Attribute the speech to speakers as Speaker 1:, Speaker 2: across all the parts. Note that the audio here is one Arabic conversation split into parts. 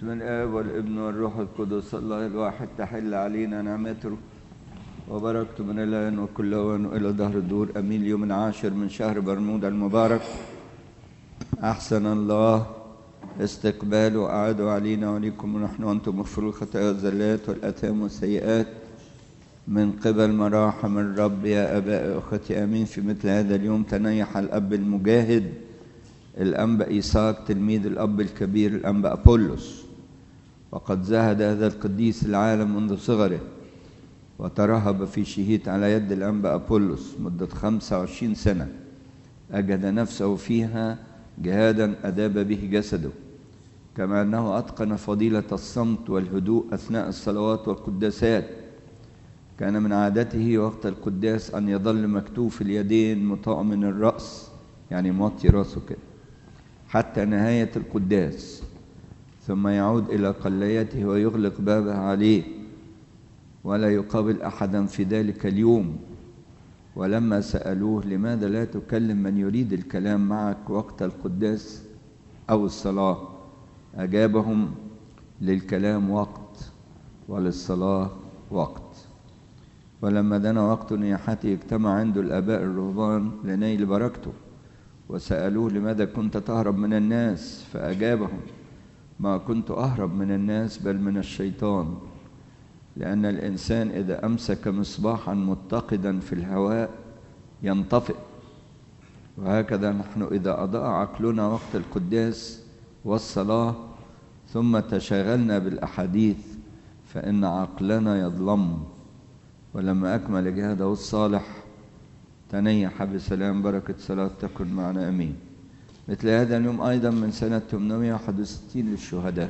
Speaker 1: بسم الآب والابن والروح القدس الله الواحد تحل علينا نعمته وبركته من الآن وكل أوان وإلى دهر الدور أمين. اليوم العاشر من شهر برمودا المبارك أحسن الله استقباله وأعاده علينا وعليكم ونحن وأنتم مغفور الخطايا والزلات والآثام والسيئات من قبل مراحم الرب يا آباء أخوتي. آمين. في مثل هذا اليوم تنيح الأب المجاهد الأنبا إيساق تلميذ الأب الكبير الأنبا أبولس، وقد زهد هذا القديس العالم منذ صغره وترهب في شهيت على يد الأنبا أبولس مدة 25 سنة أجد نفسه فيها جهادا أداب به جسده، كما أنه أتقن فضيلة الصمت والهدوء أثناء الصلوات والقداسات. كان من عادته وقت القداس أن يظل مكتوف اليدين مطأمن الرأس، يعني موطي رأسه كده حتى نهاية القداس، ثم يعود إلى قليته ويغلق بابه عليه ولا يقابل أحدا في ذلك اليوم. ولما سألوه لماذا لا تكلم من يريد الكلام معك وقت القداس أو الصلاة، أجابهم للكلام وقت وللصلاة وقت. ولما دنا وقت نياحته اجتمع عنده الآباء الرهبان لنيل بركته وسألوه لماذا كنت تهرب من الناس، فأجابهم ما كنت أهرب من الناس بل من الشيطان، لأن الإنسان إذا أمسك مصباحا متقدا في الهواء ينطفئ، وهكذا نحن إذا أضاء عقلنا وقت القداس والصلاة ثم تشاغلنا بالأحاديث فإن عقلنا يظلم. ولما أكمل جهاده الصالح تنيح بسلام. بركة صلاة تكن معنا أمين. مثل هذا اليوم أيضا من سنة 861 للشهداء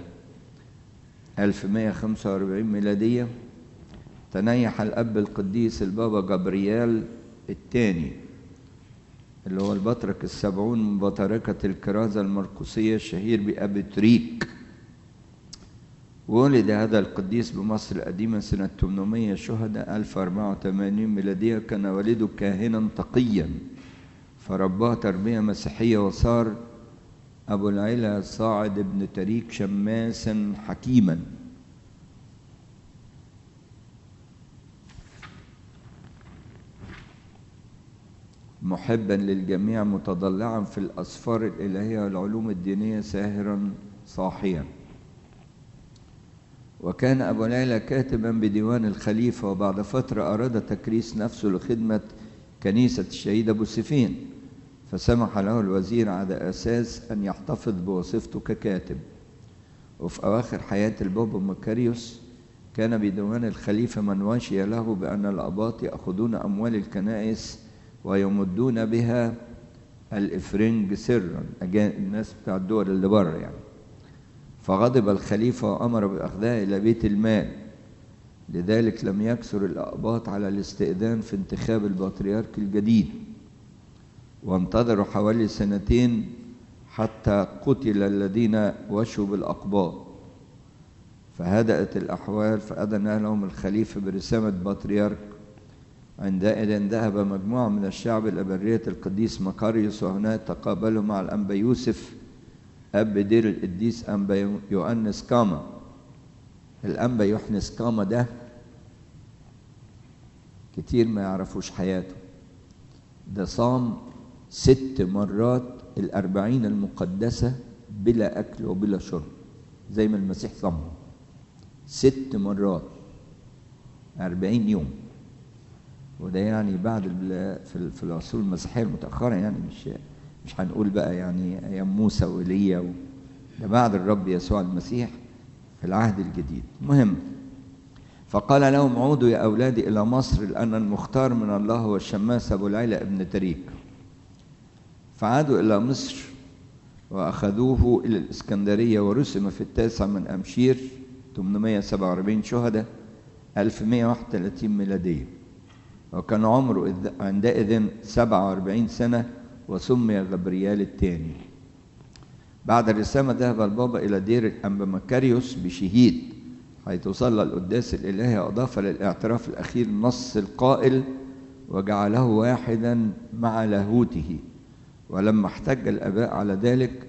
Speaker 1: 1145 ميلادية تنيح الأب القديس البابا جبريال الثاني اللي هو البطرك السبعون من بطركة الكرازة المرقسية الشهير بأبي تريك. ولد هذا القديس بمصر القديمة سنة 800 شهداء 1084 ميلادية. كان والده كاهنا تقيا فرباه تربية مسيحية، وصار أبو العلا صاعد بن تريك شماسا حكيما. محبا للجميع متضلعا في الأسفار الإلهية والعلوم الدينية ساهرا صاحيا. وكان أبو العلا كاتبا بديوان الخليفة، وبعد فترة أراد تكريس نفسه لخدمة كنيسة الشهيد أبو سفين، فسمح له الوزير على أساس أن يحتفظ بوظيفته ككاتب. وفي أواخر حياة البابا مكاريوس كان بديوان الخليفة من وشي له بأن الأباط يأخذون أموال الكنائس ويمدون بها الإفرنج سرا، الناس بتاع الدول اللي بره يعني. فغضب الخليفة وأمر بأخذها إلى بيت المال، لذلك لم يكثر الأقباط على الاستئذان في انتخاب البطريرك الجديد، وانتظروا حوالي 2 حتى قتل الذين وشوا بالأقباط. فهدأت الأحوال فأذن لهم الخليفة برسامة بطريرك. عندئذ ذهب مجموعة من الشعب إلى برية القديس مكاريوس، وهناك تقابلوا مع الأنبا يوسف أب دير القديس أنبا يؤنس كاما. الأنبا يوحنس كاما ده كتير ما يعرفوش حياته. ده صام 6 مرات 40 المقدسة بلا أكل وبلا شرب زي ما المسيح صام 6 مرات 40 يوم. وده يعني بعد في العصور المسيحية المتأخرة، يعني مش هنقول بقى يعني أيام موسى وإيليا، ده بعد الرب يسوع المسيح في العهد الجديد. مهم. فقال لهم عودوا يا أولادي إلى مصر، لأن المختار من الله هو الشماس أبو العلا ابن تريك. فعادوا إلى مصر وأخذوه إلى الإسكندرية، ورسم في 9 من أمشير 847 شهداء 1131 ميلادية، وكان عمره عندئذ 47 سنة، وسمي غبريال الثاني. بعد الرسامة ذهب البابا إلى دير الأنبا مكاريوس بشهيد، حيث صلى القداس الإلهي، وأضاف للاعتراف الأخير النص القائل وجعله واحدا مع لاهوته. ولما احتج الآباء على ذلك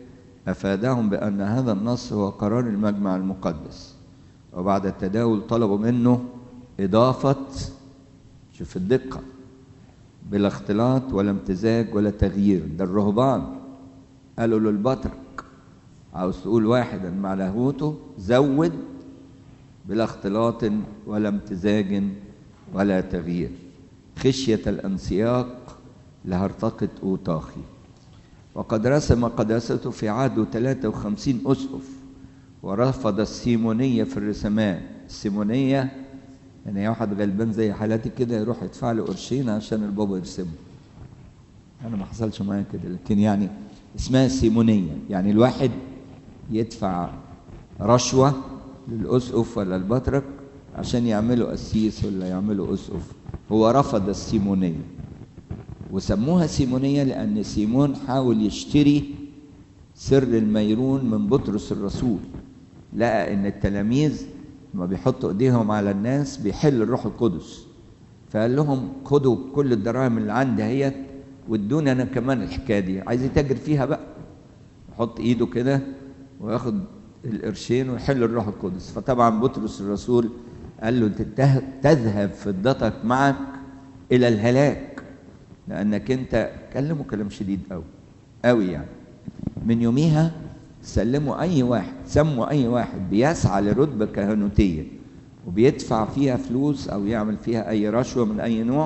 Speaker 1: أفادهم بأن هذا النص هو قرار المجمع المقدس، وبعد التداول طلبوا منه إضافة، شوف الدقة، بلا اختلاط ولا امتزاج ولا تغيير. ده الرهبان قالوا للبطرك عاوز تقول واحدا مع لاهوته زود بلا اختلاط ولا امتزاج ولا تغيير، خشية الانسياق لهرطقة أوطاخي. وقد رسم قداسته في عهده 53 أسقف، ورفض السيمونية في الرسمات. السيمونية يعني واحد غلبان زي حالاتي كده يروح يدفع له قرشين عشان البابا يرسمه. أنا ما حصلش معايا كده، لكن يعني اسمها السيمونية، يعني الواحد يدفع رشوة للأسقف ولا البطرك عشان يعملوا قسيس ولا يعملوا أسقف. هو رفض السيمونية، وسموها سيمونية لأن سيمون حاول يشتري سر الميرون من بطرس الرسول. لقى إن التلاميذ ما بيحطوا إيديهم على الناس بيحل الروح القدس، فقال لهم خدوا كل الدراهم اللي عندي اهيت وادوني أنا كمان الحكاية دي، عايز يتاجر فيها بقى، يحط إيده كده وياخد القرشين ويحل الروح القدس. فطبعا بطرس الرسول قال له أنت تذهب فضتك معك إلى الهلاك، لأنك أنت كلمه كلام شديد قوي يعني. من يوميها سموا أي واحد بيسعى لرتبة كهنوتية وبيدفع فيها فلوس أو يعمل فيها أي رشوة من أي نوع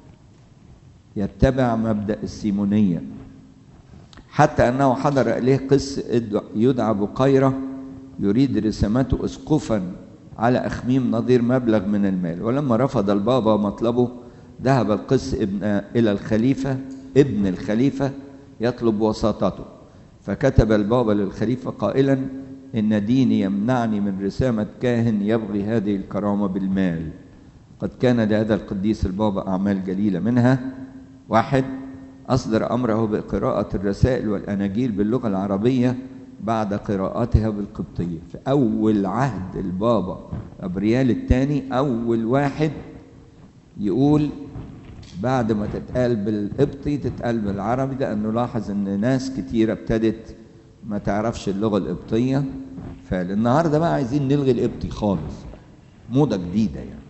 Speaker 1: يتبع مبدأ السيمونية، حتى أنه حضر إليه قس يدعى بقيرة يريد رسامته أسقفا على أخميم نظير مبلغ من المال. ولما رفض البابا مطلبه ذهب القس إلى الخليفة ابن الخليفة يطلب وساطته، فكتب البابا للخليفة قائلا إن ديني يمنعني من رسامة كاهن يبغي هذه الكرامة بالمال. قد كان لهذا القديس البابا أعمال جليلة، منها: 1. أصدر أمره بقراءة الرسائل والأناجيل باللغة العربية بعد قراءتها بالقبطية. في أول عهد البابا غبريال الثاني أول واحد يقول بعد ما تتقال بالقبطي تتقال بالعربي، لأنه لاحظ أن ناس كتيرة ابتدت ما تعرفش اللغة القبطية. فالنهاردة بقى عايزين نلغي القبطي خالص، موضة جديدة يعني.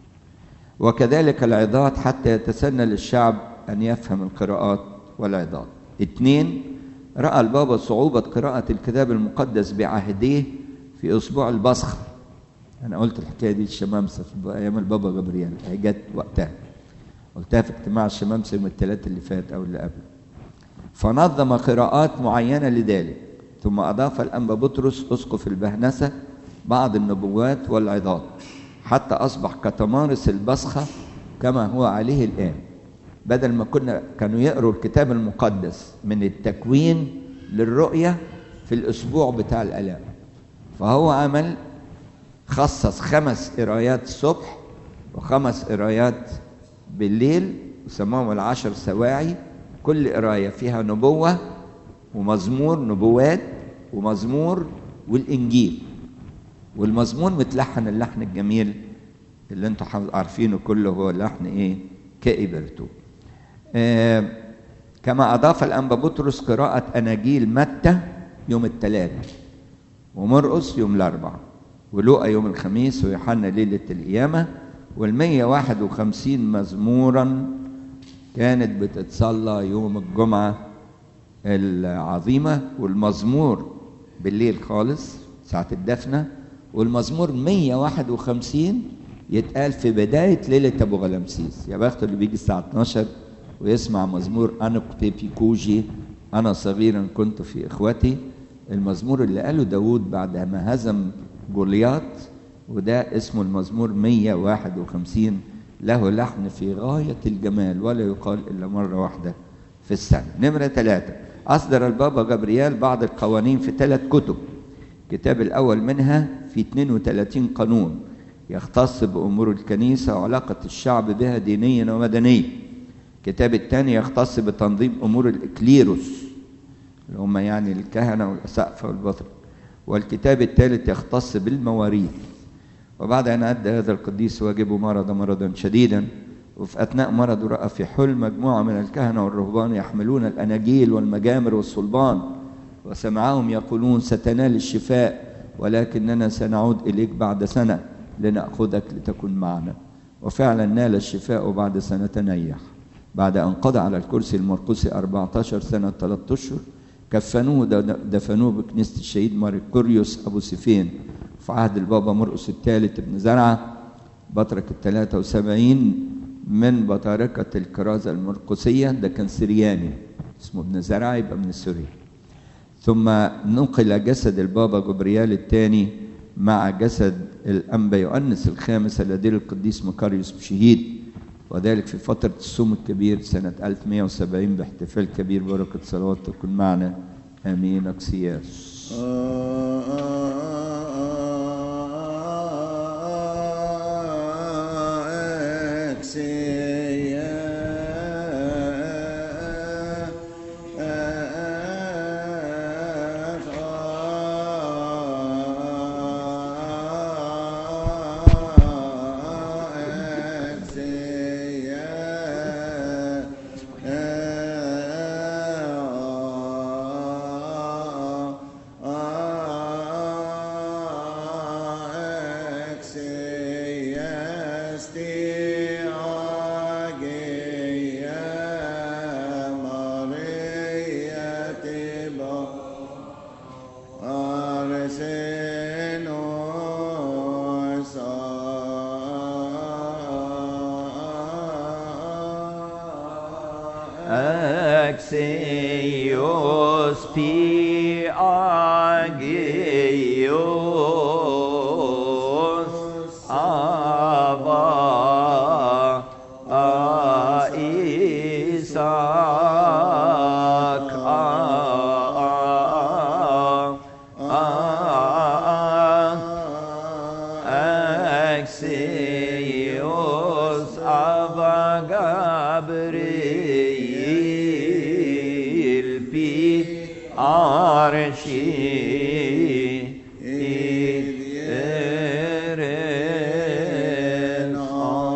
Speaker 1: وكذلك العظات حتى يتسنى للشعب أن يفهم القراءات والعظات. 2. رأى البابا صعوبة قراءة الكتاب المقدس بعهديه في أسبوع البصخ. أنا قلت الحكاية دي الشمامسة في أيام البابا غبريال، هي جت وقتها، قلتها في اجتماع الشمامسة يوم الثلاث اللي فات أو اللي قبل. فنظم قراءات معينة لذلك، ثم أضاف الأنبا بطرس أسقف البهنسة بعض النبوات والعظات حتى أصبح كتمارس البصخة كما هو عليه الآن، بدل ما كانوا يقروا الكتاب المقدس من التكوين للرؤية في الأسبوع بتاع الآلام. فهو عمل خصص 5 قرايات الصبح و5 قرايات بالليل وسماهم 10 سواعي، كل قراية فيها نبوة ومزمور، نبوات ومزمور والإنجيل. والمزمور متلحن اللحن الجميل اللي انتوا عارفينه كله، هو لحن ايه؟ كإبرتو. كما أضاف الأنبا بطرس قراءة أناجيل متى يوم الثلاث، ومرقس يوم الأربعاء، ولوقا يوم الخميس، ويوحنا ليلة القيامة. وال151 مزمورا كانت بتتصلى يوم الجمعة العظيمة، والمزمور بالليل خالص ساعة الدفنة، والمزمور 151 يتقال في بداية ليلة أبو غلمسيس. يا بخت اللي بيجي الساعة 12 ويسمع مزمور أنا كنت في كوجي أنا صغيرا كنت في إخوتي، المزمور اللي قاله داود بعد ما هزم جولياط، وده اسمه المزمور 151، له لحن في غاية الجمال ولا يقال إلا مرة واحدة في السنة. نمرة 3. أصدر البابا غبريال بعض القوانين في 3 كتب. الكتاب الأول منها في 32 قانون يختص بأمور الكنيسة وعلاقة الشعب بها دينيا ومدنيا. الكتاب الثاني يختص بتنظيم أمور الإكليروس اللي هم يعني الكهنة والأسقفة والبطرك. والكتاب الثالث يختص بالمواريث. وبعد أن أدى هذا القديس واجبه مرضا شديدا، وفي أثناء مرضه رأى في حلم مجموعة من الكهنة والرهبان يحملون الأناجيل والمجامر والصلبان وسمعهم يقولون ستنال الشفاء، ولكننا سنعود إليك بعد سنة لنأخذك لتكن معنا. وفعلا نال الشفاء، وبعد سنة تنيح. بعد أن قضى على الكرسي المرقسي 14 سنة 3 أشهر، كفنوه دفنوه بكنيسة الشهيد ماركوريوس أبو سيفين في عهد البابا مرقس الثالث ابن زرعة بطرك 73 من بطاركة الكرازة المرقسية. ده كان سرياني اسمه ابن زرعة، يبقى من سوريا. ثم نقل جسد البابا جبريال الثاني مع جسد الأنبا يؤنس الخامس الذي القديس مكاريوس بشهيد، وذلك في فترة الصوم الكبير سنة 1170 باحتفال كبير. بركة صلوات تكون معنا، آمين. أكسياس. Axios Piagios Ava Isaac Axios Ava Gabriel Archie